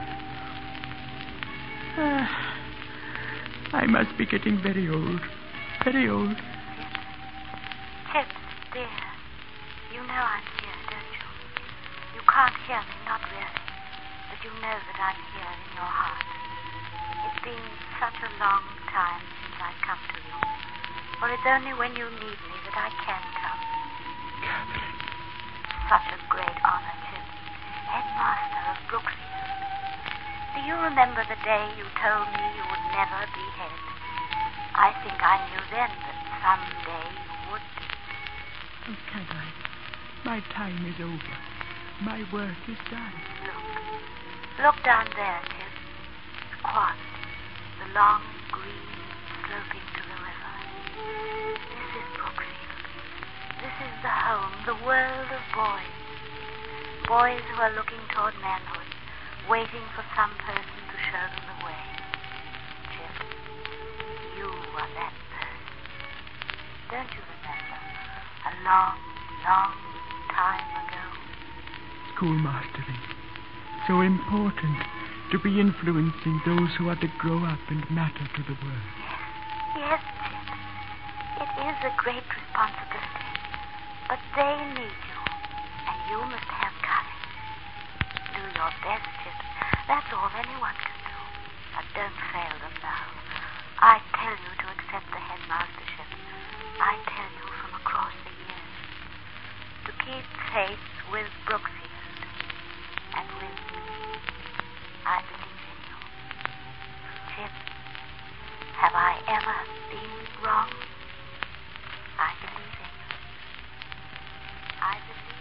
I must be getting very old. Very old. Chips, dear. You know I'm here, don't you? You can't hear me, not really. that you know that I'm here in your heart. It's been such a long time since I've come to you, for it's only when you need me that I can come. Catherine. Such a great honor, Chip. Headmaster of Brookfield. Do you remember the day you told me you would never be head? I think I knew then that someday you would. Oh, can't I? My time is over. My work is done. Look down there, Chip. It's quiet. The long green sloping to the river. This is Brookfield. This is the home, the world of boys. Boys who are looking toward manhood, waiting for some person to show them the way. Chip, you are that person. Don't you remember? A long, long time ago. Schoolmastering. So important to be influencing those who are to grow up and matter to the world. Yes, Chip. It is a great responsibility. But they need you. And you must have courage. Do your best, Chip. That's all anyone can do. But don't fail them now. I tell you to accept the headmastership. I tell you from across the years. To keep faith with Brookfield. And with me. I believe in you. Chip, have I ever been wrong? I believe in you. I believe.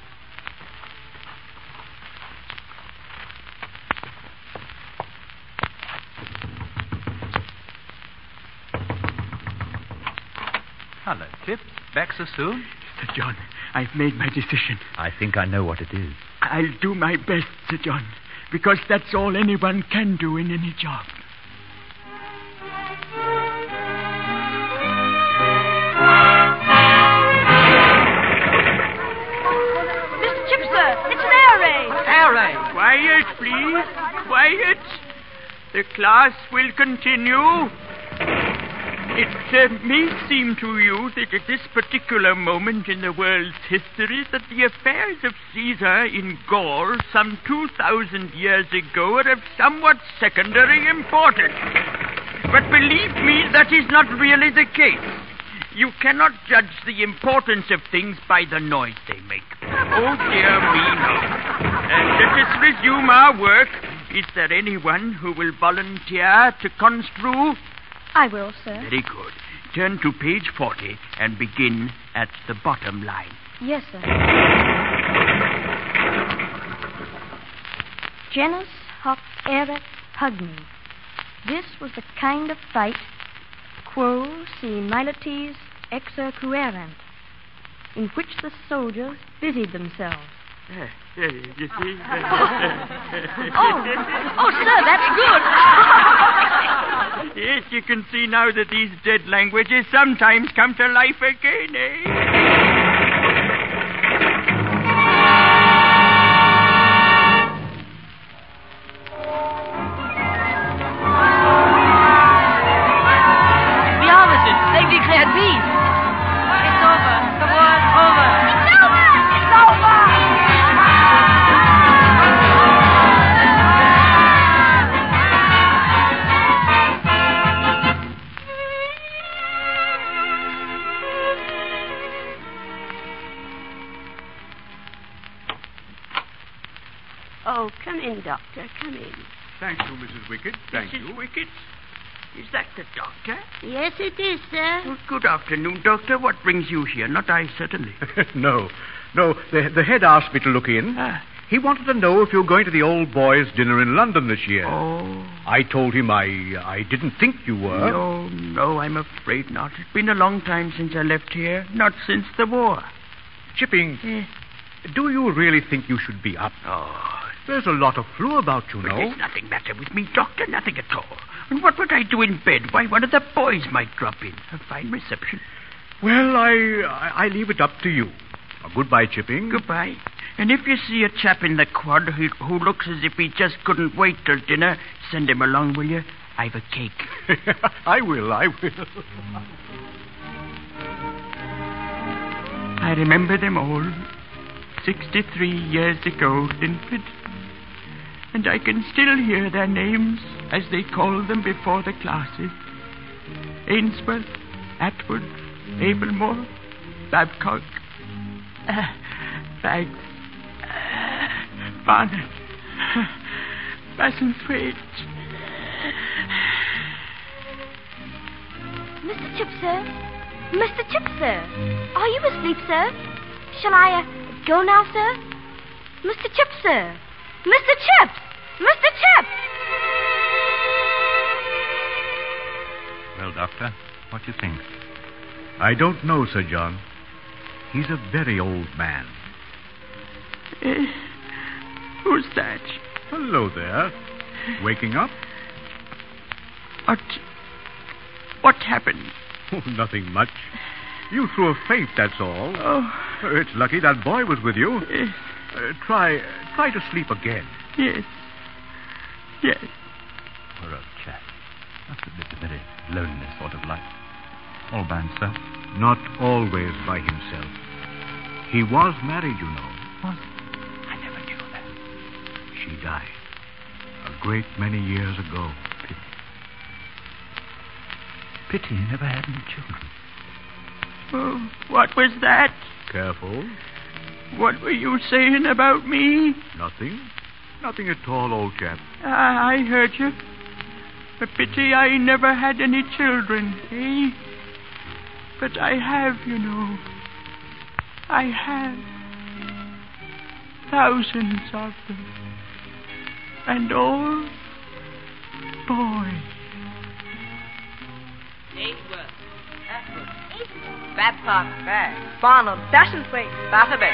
Hello, Chip. Back so soon? Sir John, I've made my decision. I think I know what it is. I'll do my best, Sir John, because that's all anyone can do in any job. Mr. Chip, sir, it's an air raid. Air raid. Quiet, please. Quiet. The class will continue. It may seem to you that at this particular moment in the world's history that the affairs of Caesar in Gaul some 2,000 years ago are of somewhat secondary importance. But believe me, that is not really the case. You cannot judge the importance of things by the noise they make. Oh, dear me, no. Let us resume our work. Is there anyone who will volunteer to construe? I will, sir. Very good. Turn to page 40 and begin at the bottom line. Yes, sir. Genus hoc erat pugni. This was the kind of fight quo si milites exercuerant, in which the soldiers busied themselves. You see? Oh, sir, that's good. Yes, you can see now that these dead languages sometimes come to life again, eh? They've declared peace. It's over. The war's over. It's over! It's over! Oh, come in, Doctor. Come in. Thank you, Mrs. Wickett. Thank you. Mrs. Wickett? Is that the doctor? Yes, it is, sir. Well, good afternoon, Doctor. What brings you here? Not I, certainly. No. The head asked me to look in. He wanted to know if you were going to the old boys' dinner in London this year. Oh. I told him I didn't think you were. No, I'm afraid not. It's been a long time since I left here. Not since the war. Chipping, do you really think you should be up? Oh. There's a lot of flu about, you know. There's nothing matter with me, Doctor. Nothing at all. And what would I do in bed? Why, one of the boys might drop in. A fine reception. Well, I leave it up to you. Goodbye, Chipping. Goodbye. And if you see a chap in the quad who looks as if he just couldn't wait till dinner, send him along, will you? I've a cake. I will. I remember them all. 63 years ago, Linford. and I can still hear their names as they called them before the classes. Ainsworth, Atwood, Abelmore, Babcock, Baggs, Barnett, Bassenthwaite. Mr. Chip, sir? Mr. Chip, sir? Are you asleep, sir? Shall I, go now, sir? Mr. Chip, sir? Mr. Chip! Mr. Chip! Well, Doctor, what do you think? I don't know, Sir John. He's a very old man. Who's that? Hello there. Waking up? What happened? Oh, nothing much. You threw a faint, that's all. Oh. It's lucky that boy was with you. Yes. Try to sleep again. Yes. Poor old chap. Must have lived a very lonely sort of life. All by himself? Not always by himself. He was married, you know. Was? I never knew that. She died a great many years ago. Pity he never had any children. Oh, what was that? Careful. What were you saying about me? Nothing. Nothing at all, old chap. I heard you. A pity I never had any children, eh? But I have, you know. I have. Thousands of them. And all boys. Ainsworth, Atwood, Babcock, Baggs, Barnum, Bassenthwaite, Batterby,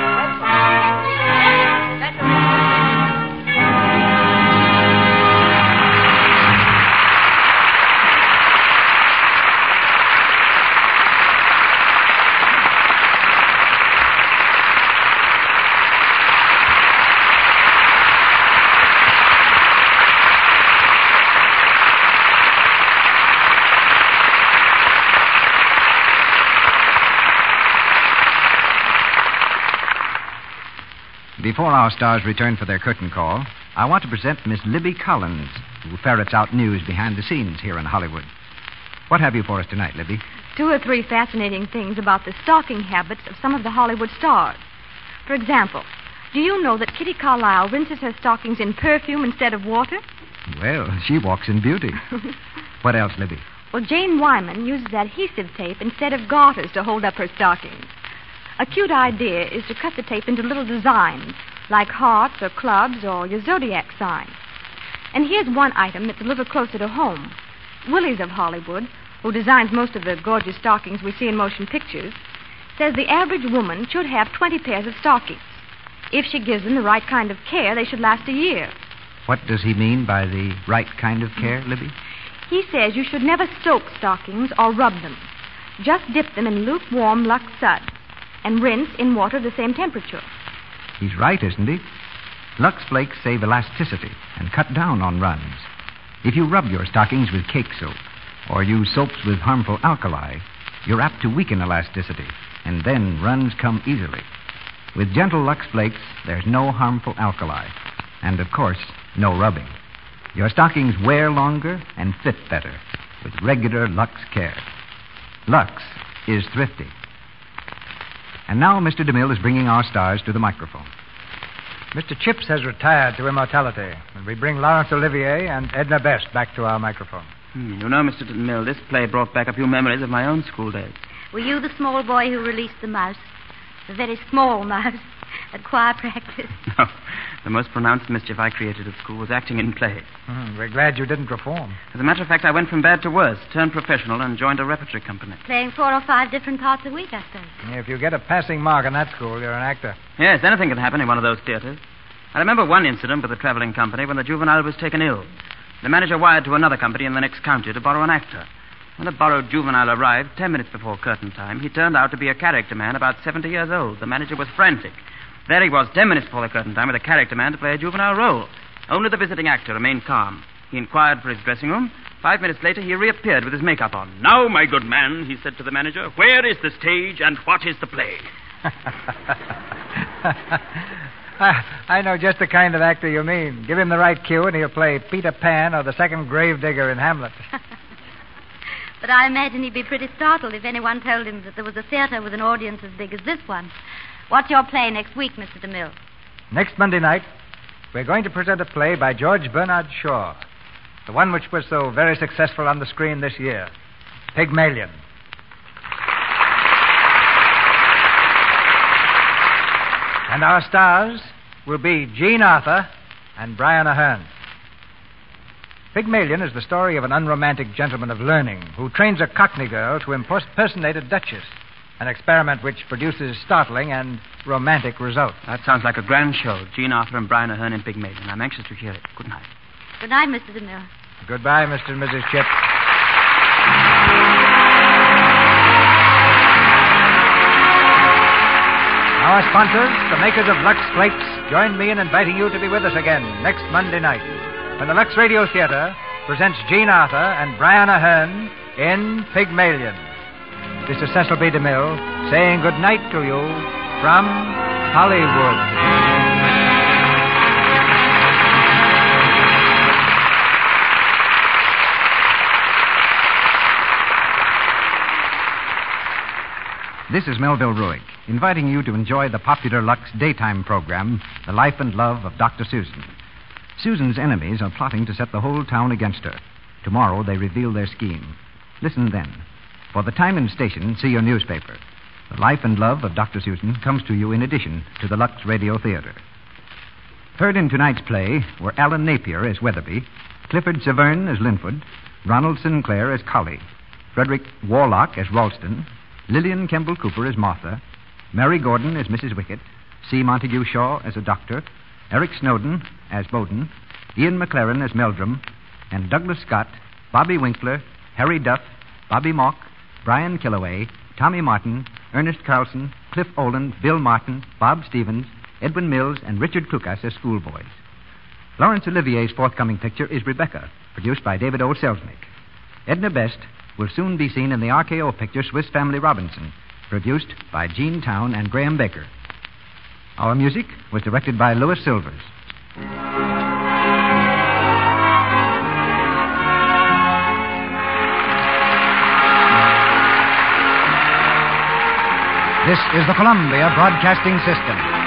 Before our stars return for their curtain call, I want to present Miss Libby Collins, who ferrets out news behind the scenes here in Hollywood. What have you for us tonight, Libby? 2 or 3 fascinating things about the stocking habits of some of the Hollywood stars. For example, do you know that Kitty Carlisle rinses her stockings in perfume instead of water? Well, she walks in beauty. What else, Libby? Well, Jane Wyman uses adhesive tape instead of garters to hold up her stockings. A cute idea is to cut the tape into little designs, like hearts or clubs or your zodiac sign. And here's one item that's a little closer to home. Willies of Hollywood, who designs most of the gorgeous stockings we see in motion pictures, says the average woman should have 20 pairs of stockings. If she gives them the right kind of care, they should last a year. What does he mean by the right kind of care, Libby? He says you should never soak stockings or rub them. Just dip them in lukewarm Lux suds and rinse in water of the same temperature. He's right, isn't he? Lux Flakes save elasticity and cut down on runs. If you rub your stockings with cake soap or use soaps with harmful alkali, you're apt to weaken elasticity, and then runs come easily. With gentle Lux Flakes, there's no harmful alkali, and, of course, no rubbing. Your stockings wear longer and fit better with regular Lux care. Lux is thrifty. And now Mr. DeMille is bringing our stars to the microphone. Mr. Chips has retired to immortality, and we bring Laurence Olivier and Edna Best back to our microphone. You know, Mr. DeMille, this play brought back a few memories of my own school days. Were you the small boy who released the mouse? The very small mouse at choir practice? No. The most pronounced mischief I created at school was acting in plays. We're glad you didn't perform. As a matter of fact, I went from bad to worse, turned professional, and joined a repertory company. Playing 4 or 5 different parts a week, I suppose. If you get a passing mark in that school, you're an actor. Yes, anything can happen in one of those theaters. I remember one incident with a traveling company when the juvenile was taken ill. The manager wired to another company in the next county to borrow an actor. When the borrowed juvenile arrived 10 minutes before curtain time, he turned out to be a character man about 70 years old. The manager was frantic. There he was 10 minutes before the curtain time with a character man to play a juvenile role. Only the visiting actor remained calm. He inquired for his dressing room. 5 minutes later, he reappeared with his makeup on. "Now, my good man," he said to the manager, "where is the stage and what is the play?" I know just the kind of actor you mean. Give him the right cue and he'll play Peter Pan or the second gravedigger in Hamlet. But I imagine he'd be pretty startled if anyone told him that there was a theater with an audience as big as this one. What's your play next week, Mr. DeMille? Next Monday night, we're going to present a play by George Bernard Shaw, the one which was so very successful on the screen this year, Pygmalion. And our stars will be Jean Arthur and Brian Aherne. Pygmalion is the story of an unromantic gentleman of learning who trains a Cockney girl to impersonate a duchess, an experiment which produces startling and romantic results. That sounds like a grand show. Jean Arthur and Brian Aherne in Pygmalion. I'm anxious to hear it. Good night. Good night, Mr. DeMille. Goodbye, Mr. and Mrs. Chip. Our sponsors, the makers of Lux Flakes, join me in inviting you to be with us again next Monday night when the Lux Radio Theater presents Jean Arthur and Brian Aherne in Pygmalion. This is Cecil B. DeMille saying good night to you from Hollywood. This is Melville Ruick, inviting you to enjoy the popular Lux daytime program, The Life and Love of Dr. Susan. Susan's enemies are plotting to set the whole town against her. Tomorrow they reveal their scheme. Listen then. For the time and station, see your newspaper. The Life and Love of Dr. Susan comes to you in addition to the Lux Radio Theater. Heard in tonight's play were Alan Napier as Weatherby, Clifford Severn as Linford, Ronald Sinclair as Colley, Frederick Warlock as Ralston, Lillian Kemble Cooper as Martha, Mary Gordon as Mrs. Wickett, C. Montague Shaw as a doctor, Eric Snowden as Bowden, Ian McLaren as Meldrum, and Douglas Scott, Bobby Winkler, Harry Duff, Bobby Mock, Brian Killaway, Tommy Martin, Ernest Carlson, Cliff Oland, Bill Martin, Bob Stevens, Edwin Mills, and Richard Klukas as schoolboys. Laurence Olivier's forthcoming picture is Rebecca, produced by David O. Selznick. Edna Best will soon be seen in the RKO picture Swiss Family Robinson, produced by Gene Town and Graham Baker. Our music was directed by Louis Silvers. This is the Columbia Broadcasting System.